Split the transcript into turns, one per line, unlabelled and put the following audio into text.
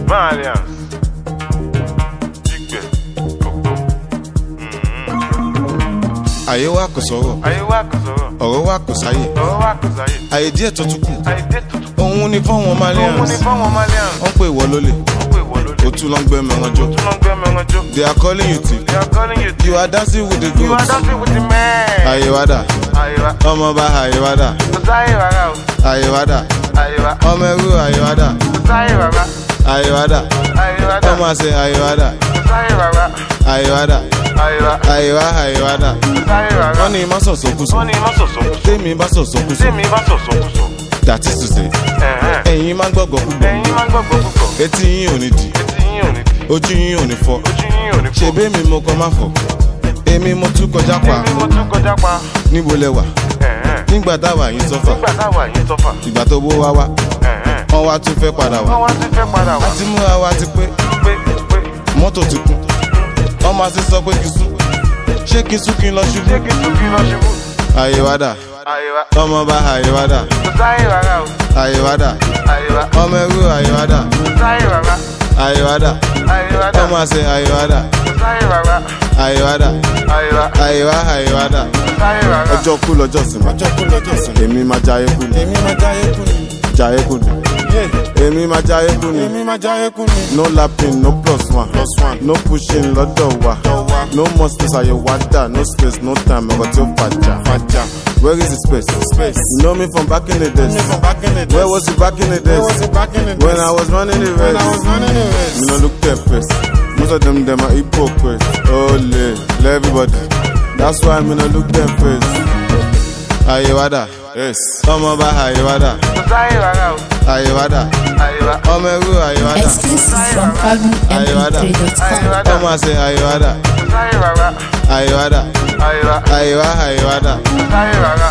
Malians.
Ayé wa kò sọ̀rọ̀.
Ayé wa kò sọ̀rọ̀.
Ọ̀rọ̀ wa kò sáyé.
Ọ̀rọ̀ wa kò sáyé.
Ayé díẹ̀ tó tún kù.
Ayé díẹ̀ tó tún kù.
Òun ni fáwọn Malians.
Òun ni fáwọn Malians.
Wọ́n pè wọ́ lólè.
Wọ́n pè wọ́ lólè.
O tún lọ ń gbé mẹ́ran jó.
O tún lọ ń gbé mẹ́ran jó.
They are calling you thief.
They are calling you thief.
You are dancing with the
You are
goats.
dancing with the men.
Ayé wa dà.
Ayé wa.
Ọmọ bá ayé wa dà.
Kò sáyé rárá o.
Ayé wa dà.
Ayé wa.
Ọmọ ẹrú ayé wa dà.
Kò sáyé rárá.
Ayé wa dà.
Ayé wa dà.
Ọmọ àṣẹ ayé wa dà.
Kò sáyé rárá.
Ayé wa dà.
Ayé wa.
Ayé wa dà.
Kò sáyé rárá.
Wọ́n ní má sọ̀sọ̀ kù sọ.
Wọ́n ní má sọ̀sọ̀ kù sọ.
Tèmi bá sọ̀sọ̀ kù sọ.
Tèmi bá sọ̀sọ̀ kù sọ.
That is to say. Ẹ̀yin máa ń gbọ́gbọ́ púpọ̀.
Ẹ̀yin máa ń gbọ́gbọ́ púpọ̀.
Etí yín ò ní di.
Etí yín ò ní di.
Ojú yín ò ní fọ́.
Ojú yín ò ní fọ́.
Ṣèbí mi mo kọ́ máa fọ̀. Èmi mo tún kọjá pa.
Èmi mo tún kọjá pa.
Níbo lẹ wà? Nígbà táwa yín sọ́fà.
Nígbà táwa yín sọ́fà.
Ìgbà tó bó wá wá. Wọ́n wá tún fẹ́ padà wá.
Wọ́n wá tún fẹ́ padà wá.
Àti múra wa ti pé. Mọ́tò ti kún. Ọmọ àti sọ pé kí n sún. Ṣé kí n sún kí n lọ ṣubú?
Ṣé kí n sún kí n lọ ṣubú?
Ayé wa dà.
Ayé wa.
Ọmọ bá ayé wa dà.
Kò sáyé rárá o.
Ayé wa dà.
Ayé wa.
Ọmọ ẹrú ayé wa dà.
Kò sáyé rárá.
Ayé wa dà.
Ayé wa dà.
Ọmọ àṣẹ ayé wa dà.
Kò sáyé rárá.
Ayé wa dà.
Ayé wa.
Ayé wa dà.
Kò sáyé rárá.
Ọjọ́ kú lọ́jọ́ sinmi. Èmi máa jayé kú ni. Jayé kú ni. Èmi máa jayé kú ni. No lapping, no plus one. No pushing lọ́dọ̀ wa. No more space àyè wá dà. No space, no time. Ẹ̀kọ́ tí ó fàjà. Where is the space? You know me from back in the days. Where was you back in the days? When I was running the race. Me no look their face. Most of them are hypocrites. Oh, let everybody. That's why me no look their face. Ayé wa dà.
Yes.
Ọmọ bá ayé wa dà.
Kò sáyé rárá o.
Ayé wa dà.
Ayé wa.
Ọmọ ẹrú ayé wa dà.
Exclusive from PalmMP3.com.
Ọmọ àṣẹ ayé wa dà.
Kò sáyé rárá.
Ayé wa dà.
Ayé wa.
Ayé wa dà.
Kò sáyé rárá.